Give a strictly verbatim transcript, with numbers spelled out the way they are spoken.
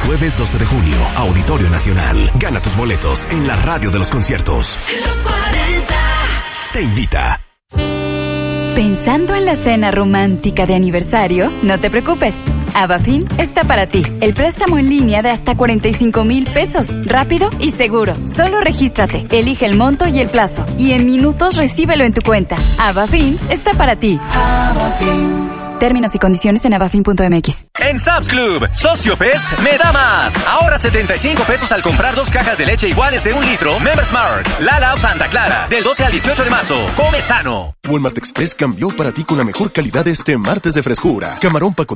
Jueves doce de junio, Auditorio Nacional. Gana tus boletos en la radio de los conciertos. Los cuarenta. Te invita. ¿Pensando en la cena romántica de aniversario? No te preocupes. Avafin está para ti. El préstamo en línea de hasta cuarenta y cinco mil pesos. Rápido y seguro. Solo regístrate, elige el monto y el plazo. Y en minutos recíbelo en tu cuenta. Avafin está para ti. Avafin. Términos y condiciones en avafin punto m x. En Sam's Club, Socio Pez me da más. Ahorra setenta y cinco pesos al comprar dos cajas de leche iguales de un litro. Members Mark, Lala o Santa Clara. Del doce al dieciocho de marzo. Come sano. Walmart Express cambió para ti con la mejor calidad este martes de frescura. Camarón paco